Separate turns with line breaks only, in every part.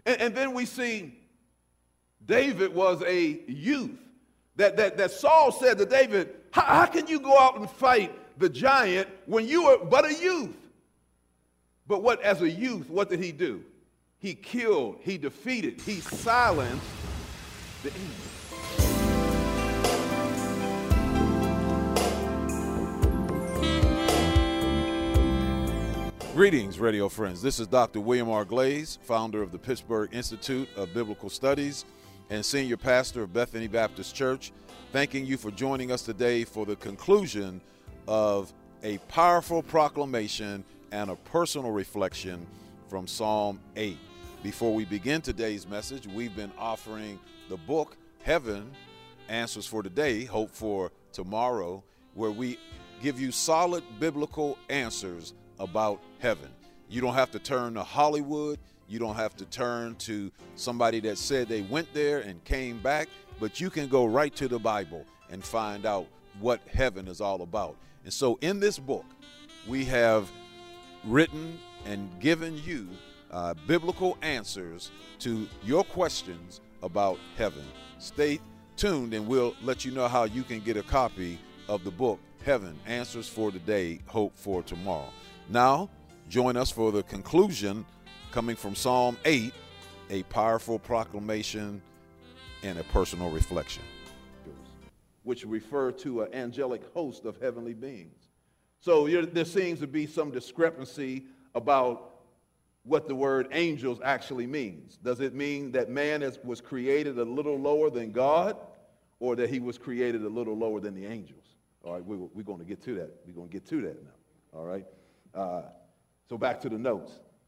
And then we see David was a youth. That Saul said to David, how can you go out and fight the giant when you are but a youth? But as a youth, what did he do? He killed, he defeated, he silenced the enemy. Greetings, radio friends. This is Dr. William R. Glaze, founder of the Pittsburgh Institute of Biblical Studies and senior pastor of Bethany Baptist Church, thanking you for joining us today for the conclusion of a powerful proclamation and a personal reflection from Psalm 8. Before we begin today's message, we've been offering the book, Heaven, Answers for Today, Hope for Tomorrow, where we give you solid biblical answers about heaven. You don't have to turn to Hollywood. You don't have to turn to somebody that said they went there and came back, but you can go right to the Bible and find out what heaven is all about. And so in this book, we have written and given you biblical answers to your questions about heaven. Stay tuned and we'll let you know how you can get a copy of the book, Heaven, Answers for Today, Hope for Tomorrow. Now, join us for the conclusion coming from Psalm 8, a powerful proclamation and a personal reflection, which refer to an angelic host of heavenly beings. So there seems to be some discrepancy about what the word angels actually means. Does it mean that man was created a little lower than God, or that he was created a little lower than the angels? All right, we're going to get to that. We're going to get to that now. All right. So back to the notes.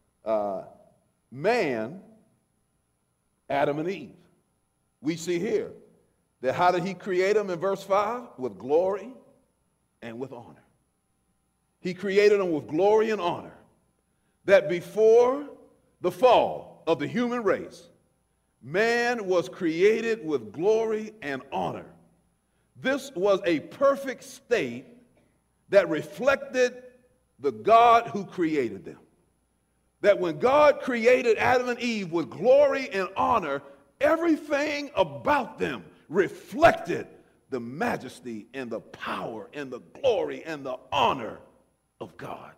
Man, Adam and Eve. We see here that how did he create them in verse 5? With glory and with honor. He created them with glory and honor. That before the fall of the human race, man was created with glory and honor. This was a perfect state that reflected the God who created them. That when God created Adam and Eve with glory and honor, everything about them reflected the majesty and the power and the glory and the honor of God.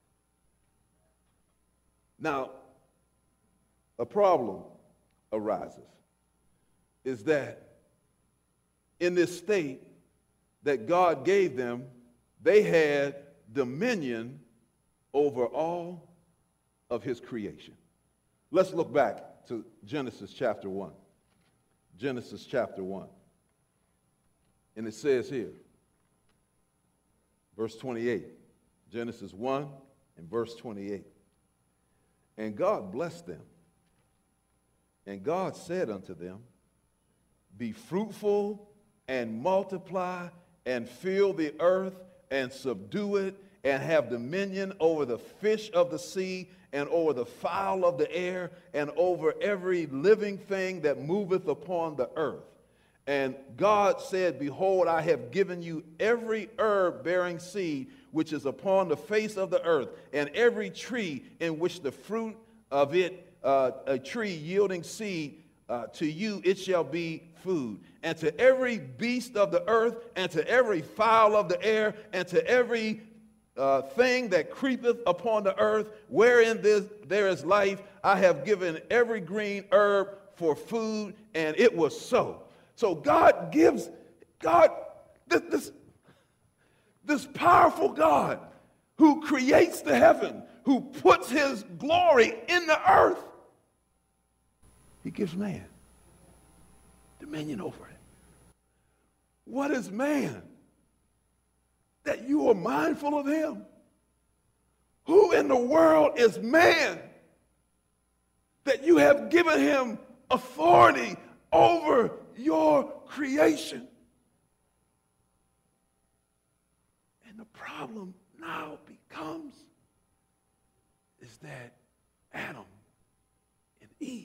Now, a problem arises, is that in this state that God gave them, they had dominion over all of his creation. Let's look back to Genesis chapter 1. Genesis chapter 1. And it says here, verse 28. Genesis 1 and verse 28. And God blessed them. And God said unto them, be fruitful and multiply and fill the earth and subdue it and have dominion over the fish of the sea and over the fowl of the air and over every living thing that moveth upon the earth. And God said, behold, I have given you every herb bearing seed which is upon the face of the earth, and every tree in which the fruit of it, a tree yielding seed, to you it shall be food. And to every beast of the earth, and to every fowl of the air, and to every thing that creepeth upon the earth, wherein there is life, I have given every green herb for food, and it was so. So God gives, this powerful God who creates the heaven, who puts his glory in the earth, he gives man dominion over it. What is man that you are mindful of him? Who in the world is man that you have given him authority over your creation? And the problem now becomes is that Adam and Eve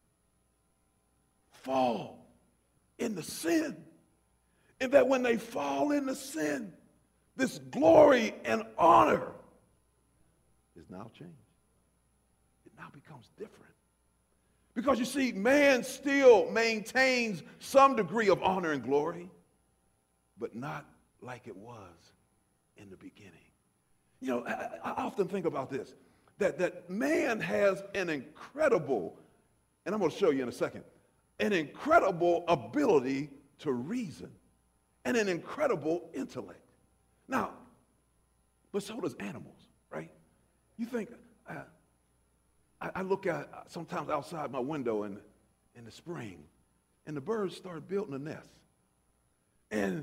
fall into sin. And that when they fall into sin, this glory and honor is now changed. It now becomes different. Because you see, man still maintains some degree of honor and glory, but not like it was in the beginning. You know, I often think about this, that man has an incredible, and I'm going to show you in a second, an incredible ability to reason and an incredible intellect. Now, but so does animals, right? You think, I look at sometimes outside my window in the spring, and the birds start building a nest. And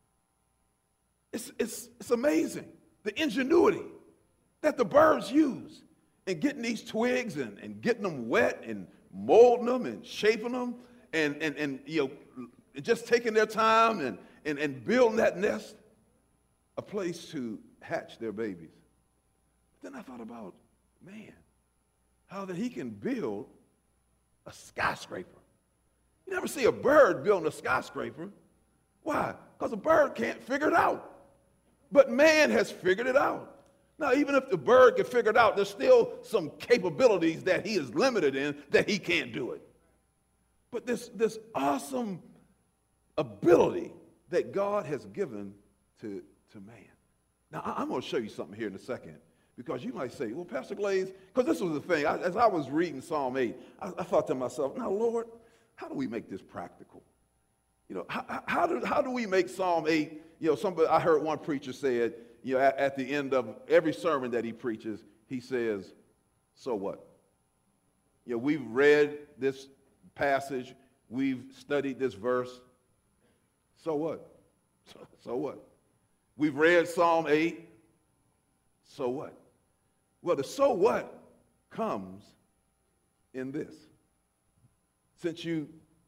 it's amazing, the ingenuity that the birds use in getting these twigs and getting them wet and molding them and shaping them and you know, just taking their time and building that nest, a place to hatch their babies. Then I thought about, man, how that he can build a skyscraper. You never see a bird building a skyscraper. Why? Because a bird can't figure it out. But man has figured it out. Now, even if the bird can figure it out, there's still some capabilities that he is limited in that he can't do it. But this awesome ability that God has given to man. Now, I'm going to show you something here in a second, because you might say, well, Pastor Glaze, because this was the thing. As I was reading Psalm 8, I thought to myself, now, Lord, how do we make this practical? You know, how do we make Psalm 8, you know, I heard one preacher said, you know, at the end of every sermon that he preaches, he says, so what? You know, we've read this passage, we've studied this verse, so what? So what? We've read Psalm 8, so what? Well, the so what comes in this. Since you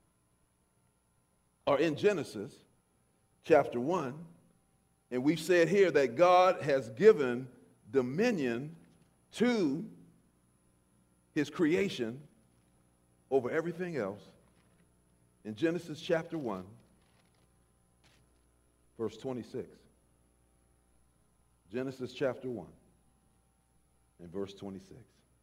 are in Genesis chapter 1, and we've said here that God has given dominion to his creation over everything else. In Genesis chapter 1, verse 26. Genesis chapter 1 and verse 26.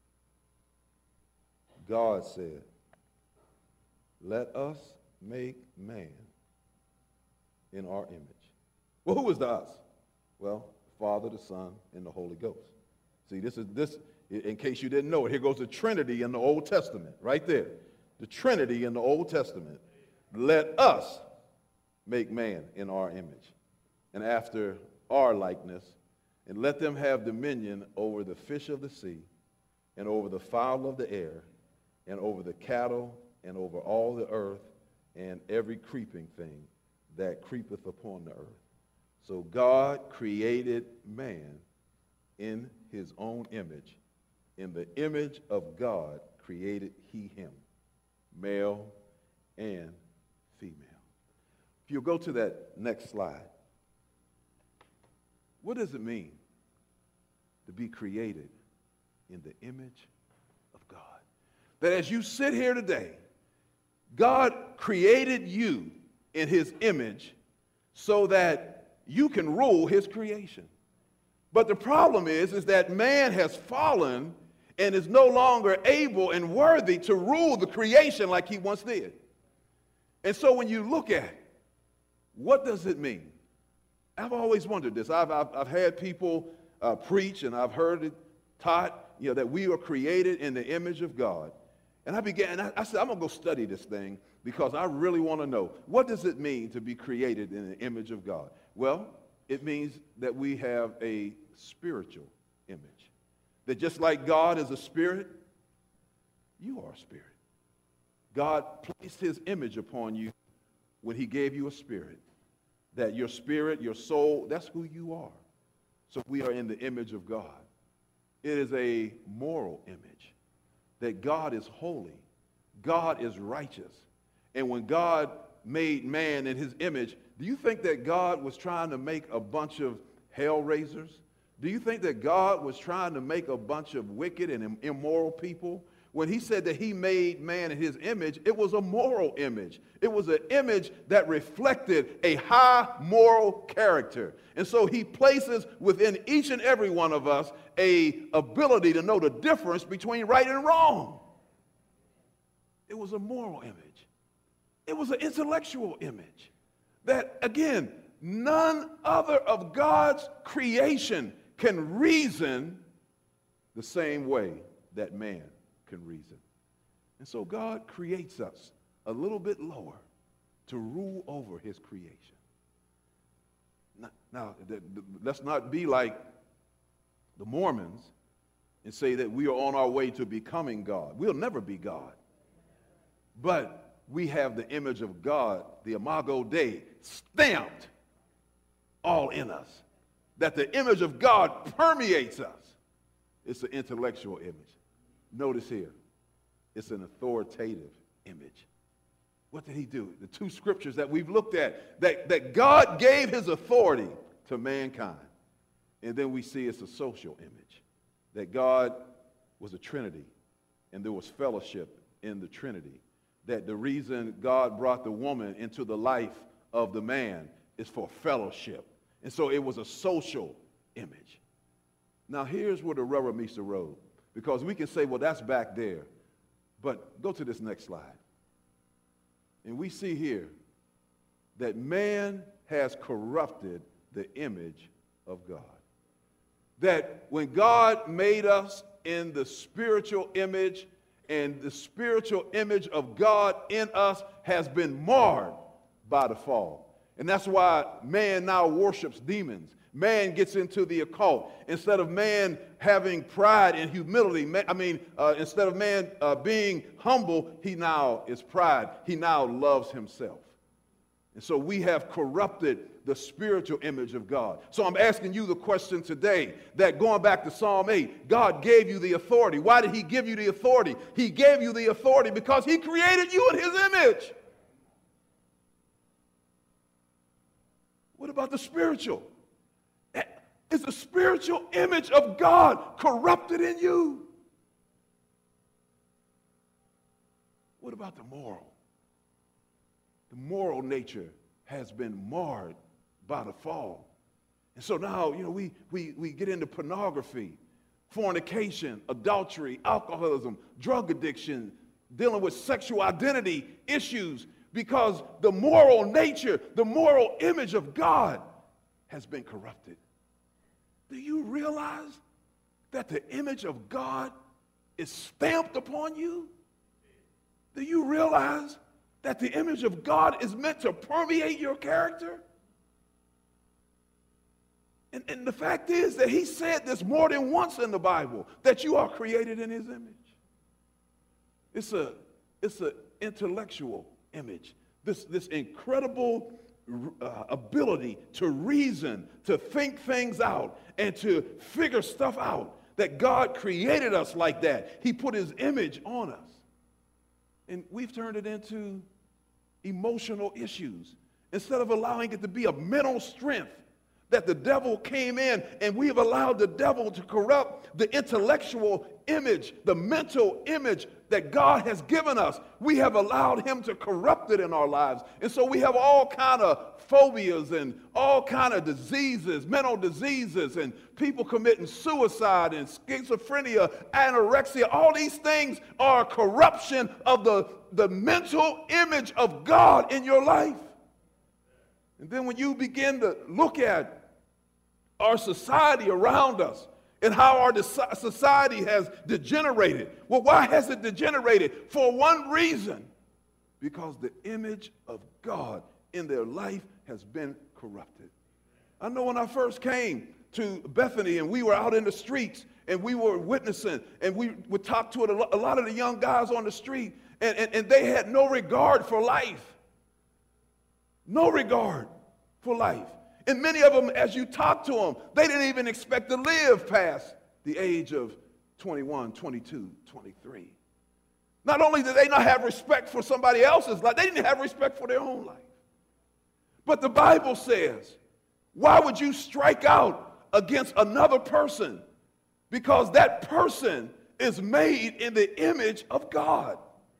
God said, let us make man in our image. Well, who is the us? Well, the Father, the Son, and the Holy Ghost. See, this, in case you didn't know it, here goes the Trinity in the Old Testament, right there. The Trinity in the Old Testament. Let us make man in our image and after our likeness, and let them have dominion over the fish of the sea, and over the fowl of the air, and over the cattle, and over all the earth, and every creeping thing that creepeth upon the earth. So God created man in his own image. In the image of God created he him, male and female. If you'll go to that next slide. What does it mean to be created in the image of God? That as you sit here today, God created you in his image so that you can rule his creation. But the problem is that man has fallen and is no longer able and worthy to rule the creation like he once did. And so when you look at it, what does it mean? I've always wondered this. I've had people preach, and I've heard it taught, you know, that we are created in the image of God. And I said, I'm going to go study this thing because I really want to know, what does it mean to be created in the image of God? Well, it means that we have a spiritual image. That just like God is a spirit, you are a spirit. God placed his image upon you when he gave you a spirit. That your spirit, your soul, that's who you are. So we are in the image of God. It is a moral image. That God is holy. God is righteous. And when God made man in his image, do you think that God was trying to make a bunch of hell raisers? Do you think that God was trying to make a bunch of wicked and immoral people? When he said that he made man in his image, it was a moral image. It was an image that reflected a high moral character. And so he places within each and every one of us a ability to know the difference between right and wrong.
was a moral image. It was an intellectual image. That, again, none other of God's creation can reason the same way that man can reason. And so God creates us a little bit lower to rule over his creation. Now, let's not be like the Mormons and say that we are on our way to becoming God. We'll never be God. But we have the image of God, the Imago Dei, stamped all in us. That the image of God permeates us. It's an intellectual image. Notice here, it's an authoritative image. What did he do? The two scriptures that we've looked at, that God gave his authority to mankind. And then we see it's a social image, that God was a Trinity, and there was fellowship in the Trinity. That the reason God brought the woman into the life of the man is for fellowship. And so it was a social image. Now here's where the rubber meets the road, because we can say, well, that's back there. But go to this next slide. And we see here that man has corrupted the image of God. That when God made us in the spiritual image, and the spiritual image of God in us has been marred by the fall. And that's why man now worships demons. Man gets into the occult. Instead of man having pride and humility, instead of man being humble, he now is pride. He now loves himself. And so we have corrupted the spiritual image of God. So I'm asking you the question today, that going back to Psalm 8, God gave you the authority. Why did he give you the authority? He gave you the authority because he created you in his image. What about the spiritual? Is the spiritual image of God corrupted in you? What about the moral? The moral nature has been marred by the fall. And so now, we get into pornography, fornication, adultery, alcoholism, drug addiction, dealing with sexual identity issues, because the moral nature, the moral image of God has been corrupted. Do you realize that the image of God is stamped upon you? Do you realize that the image of God is meant to permeate your character? And the fact is that he said this more than once in the Bible, that you are created in his image. It's an intellectual image. This incredible ability to reason, to think things out, and to figure stuff out. That God created us like that. He put his image on us. And we've turned it into emotional issues. Instead of allowing it to be a mental strength, that the devil came in, and we have allowed the devil to corrupt the intellectual image, the mental image that God has given us. We have allowed him to corrupt it in our lives. And so we have all kind of phobias and all kind of diseases, mental diseases, and people committing suicide and schizophrenia, anorexia. All these things are a corruption of the mental image of God in your life. And then when you begin to look at our society around us and how our society has degenerated. Well, why has it degenerated? For one reason, because the image of God in their life has been corrupted. I know when I first came to Bethany and we were out in the streets and we were witnessing and we would talk to a lot of the young guys on the street, and they had no regard for life. No regard for life. And many of them, as you talk to them, they didn't even expect to live past the age of 21, 22, 23. Not only did they not have respect for somebody else's life, they didn't have respect for their own life. But the Bible says, why would you strike out against another person? Because that person is made in the image of God.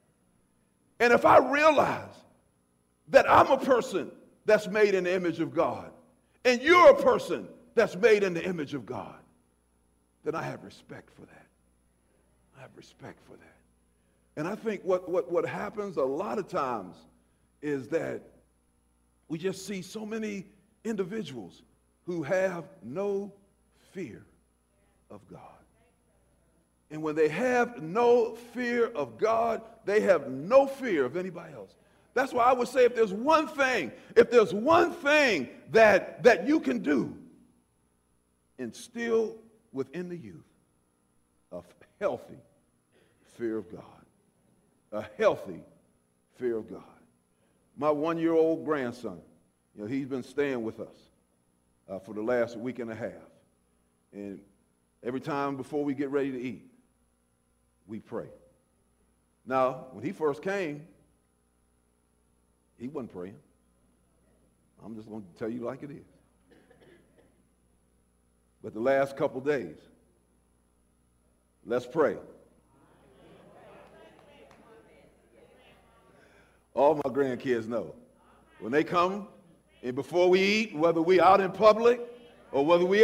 And if I realize that I'm a person that's made in the image of God, and you're a person that's made in the image of God, then I have respect for that. I have respect for that. And I think what happens a lot of times is that we just see so many individuals who have no fear of God. And when they have no fear of God, they have no fear of anybody else. That's why I would say if there's one thing that you can do, instill within the youth a healthy fear of God. A healthy fear of God. My 1-year-old grandson, he's been staying with us for the last week and a half. And every time before we get ready to eat, we pray. Now, when he first came, he wasn't praying. I'm just going to tell you like it is. But the last couple days, let's pray. All my grandkids know. When they come, and before we eat, whether we out in public or whether we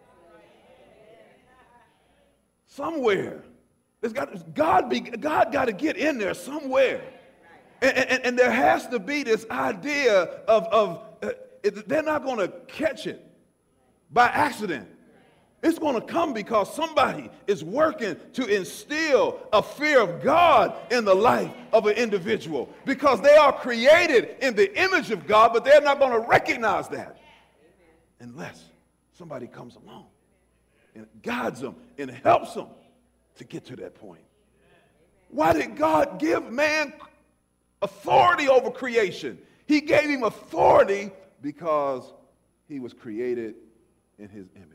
somewhere, God got to get in there somewhere. And there has to be this idea of they're not going to catch it by accident. It's going to come because somebody is working to instill a fear of God in the life of an individual, because they are created in the image of God, but they're not going to recognize that unless somebody comes along and guides them and helps them to get to that point. Why did God give man authority over creation? He gave him authority because he was created in his image.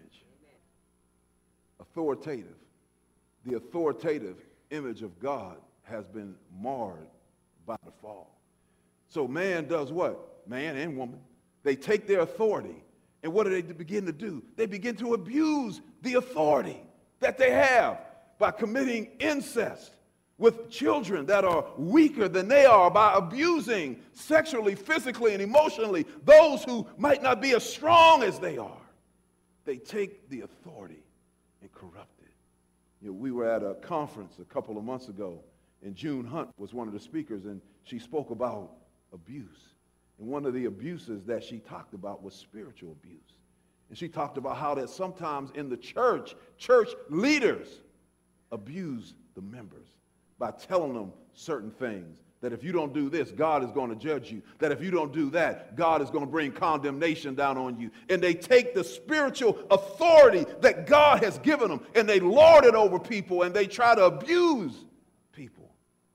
Authoritative. The authoritative image of God has been marred by the fall. So man does what? Man and woman. They take their authority, and what do they begin to do? They begin to abuse the authority that they have by committing incest with children that are weaker than they are, by abusing sexually, physically, and emotionally those who might not be as strong as they are. They take the authority and corrupt it. We were at a conference a couple of months ago, and June Hunt was one of the speakers, and she spoke about abuse. And one of the abuses that she talked about was spiritual abuse. And she talked about how that sometimes in the church leaders abuse the members by telling them certain things. That if you don't do this, God is going to judge you. That if you don't do that, God is going to bring condemnation down on you. And they take the spiritual authority that God has given them, and they lord it over people, and they try to abuse people.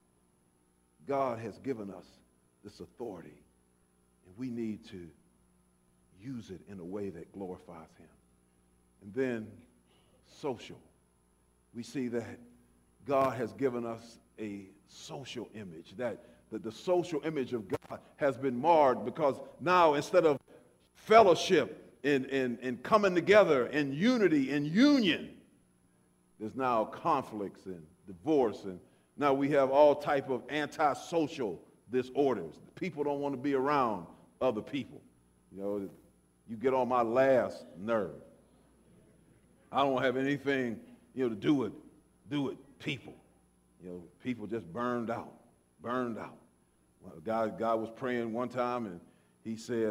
God has given us this authority, and we need to use it in a way that glorifies him. And then social. We see that God has given us a social image, that the social image of God has been marred, because now instead of fellowship and coming together in unity and union, there's now conflicts and divorce, and now we have all type of antisocial disorders. People don't want to be around other people. You get on my last nerve. I don't have anything to do with people. People just burned out. Well, God was praying one time, and he said,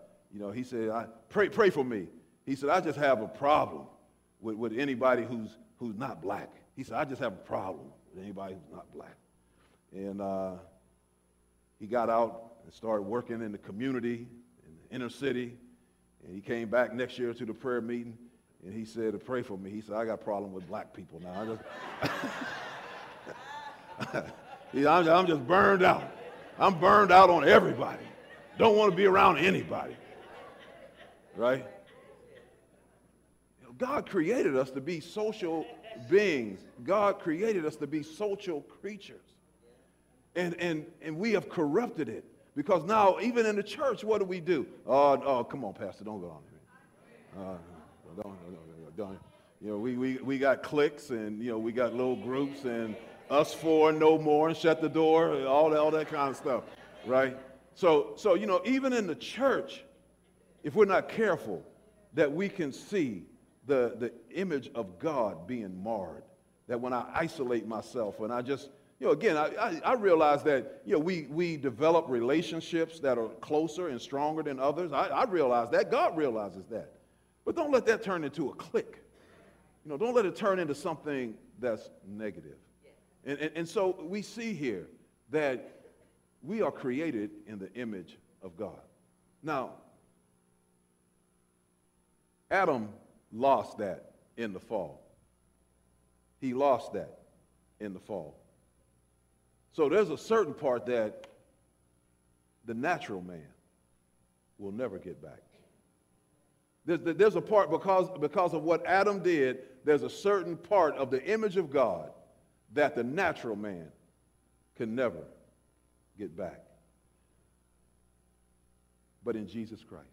pray for me. He said, I just have a problem with anybody who's not black. He said, I just have a problem with anybody who's not black. And he got out and started working in the community, in the inner city, and he came back next year to the prayer meeting, and he said, pray for me. He said, I got a problem with black people now. I'm just burned out. I'm burned out on everybody. Don't want to be around anybody. Right? God created us to be social beings. God created us to be social creatures. And we have corrupted it. Because now, even in the church, what do? Oh, come on, Pastor, don't go on here. Don't. We got cliques, and we got little groups, and us four, no more, and shut the door, all that kind of stuff, right? So even in the church, if we're not careful, that we can see the image of God being marred. That when I isolate myself, and I just again, I realize that, we develop relationships that are closer and stronger than others. I realize that. God realizes that. But don't let that turn into a clique. Don't let it turn into something that's negative. And so we see here that we are created in the image of God. Now, Adam lost that in the fall. He lost that in the fall. So there's a certain part that the natural man will never get back. There's a part because of what Adam did, there's a certain part of the image of God that the natural man can never get back. But in Jesus Christ,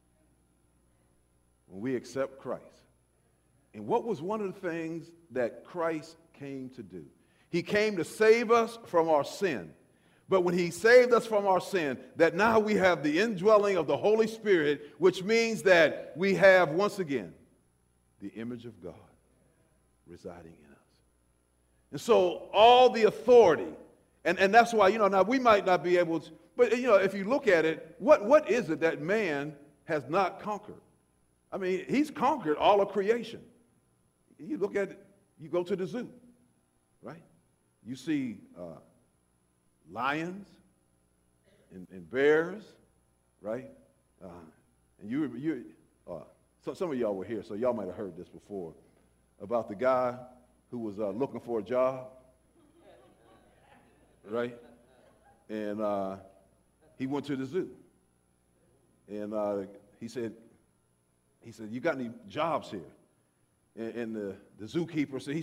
when we accept Christ, and what was one of the things that Christ came to do? He came to save us from our sin. But when he saved us from our sin, that now we have the indwelling of the Holy Spirit, which means that we have, once again, the image of God residing in us. And so all the authority, and that's why, now we might not be able to, but, if you look at it, what is it that man has not conquered? I mean, he's conquered all of creation. You look at it, you go to the zoo, right? You see lions and bears, right? And some of y'all were here, so y'all might have heard this before about the guy who was looking for a job, right? And he went to the zoo, and he said, "You got any jobs here?" And the zookeeper said,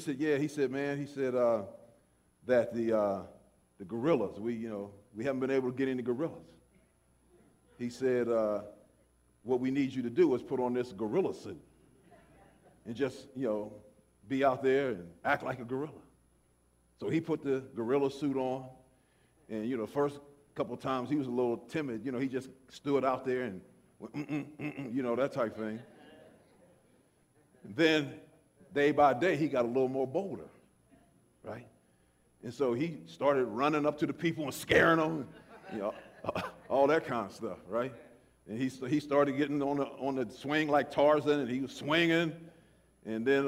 that the gorillas, we haven't been able to get any gorillas. He said, what we need you to do is put on this gorilla suit and just, be out there and act like a gorilla. So he put the gorilla suit on, and, the first couple of times he was a little timid. He just stood out there and went, that type thing. And then day by day, he got a little more bolder, right? And so he started running up to the people and scaring them, all that kind of stuff, right? And he started getting on the swing like Tarzan, and he was swinging. And then,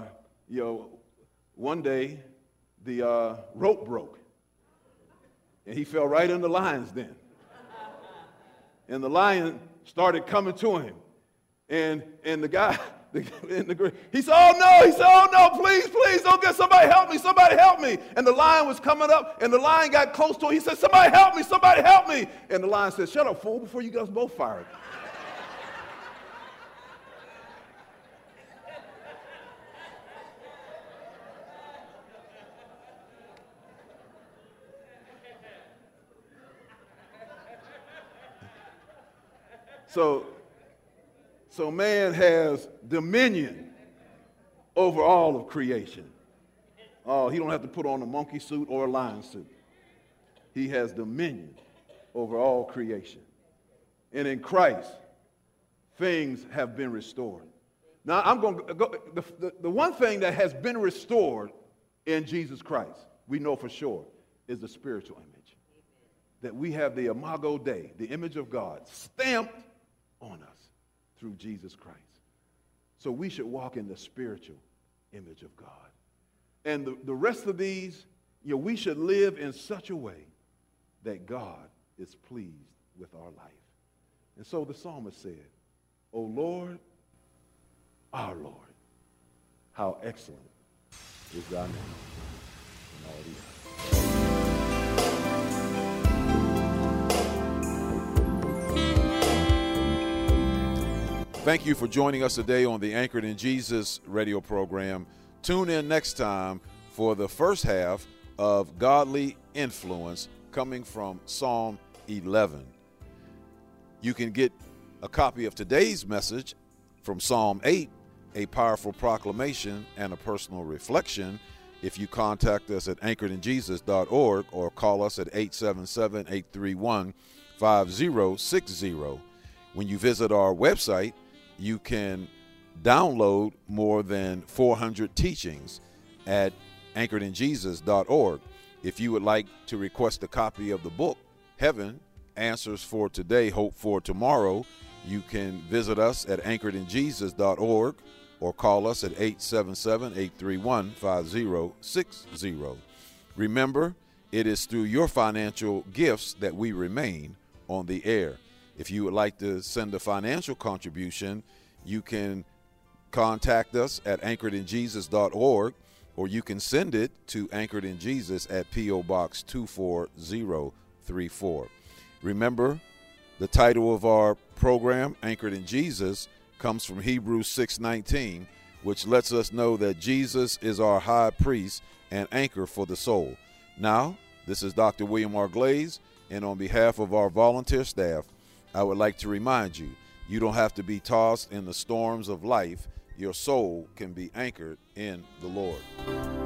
one day, the rope broke, and he fell right in the lion's den. And the lion started coming to him, and the guy. He said, oh no, please, don't get, somebody help me. And the lion was coming up, and the lion got close to him. He said, somebody help me. And the lion said, shut up, fool, before you guys both fired. So man has dominion over all of creation. Oh, he don't have to put on a monkey suit or a lion suit. He has dominion over all creation. And in Christ, things have been restored. Now, I'm going to go, the one thing that has been restored in Jesus Christ, we know for sure, is the spiritual image. That we have the Imago Dei, the image of God, stamped on us through Jesus Christ. So we should walk in the spiritual image of God. And the rest of these, we should live in such a way that God is pleased with our life. And so the psalmist said, O Lord, our Lord, how excellent is thy name in all the earth.
Thank you for joining us today on the Anchored in Jesus radio program. Tune in next time for the first half of Godly Influence coming from Psalm 11. You can get a copy of today's message from Psalm 8, a powerful proclamation and a personal reflection, if you contact us at anchoredinjesus.org or call us at 877-831-5060. When you visit our website, you can download more than 400 teachings at anchoredinjesus.org. If you would like to request a copy of the book, Heaven, Answers for Today, Hope for Tomorrow, you can visit us at anchoredinjesus.org or call us at 877-831-5060. Remember, it is through your financial gifts that we remain on the air. If you would like to send a financial contribution, you can contact us at anchoredinjesus.org, or you can send it to Anchored in Jesus at P.O. Box 24034. Remember, the title of our program, Anchored in Jesus, comes from Hebrews 6:19, which lets us know that Jesus is our high priest and anchor for the soul. Now, this is Dr. William R. Glaze, and on behalf of our volunteer staff, I would like to remind you, you don't have to be tossed in the storms of life. Your soul can be anchored in the Lord.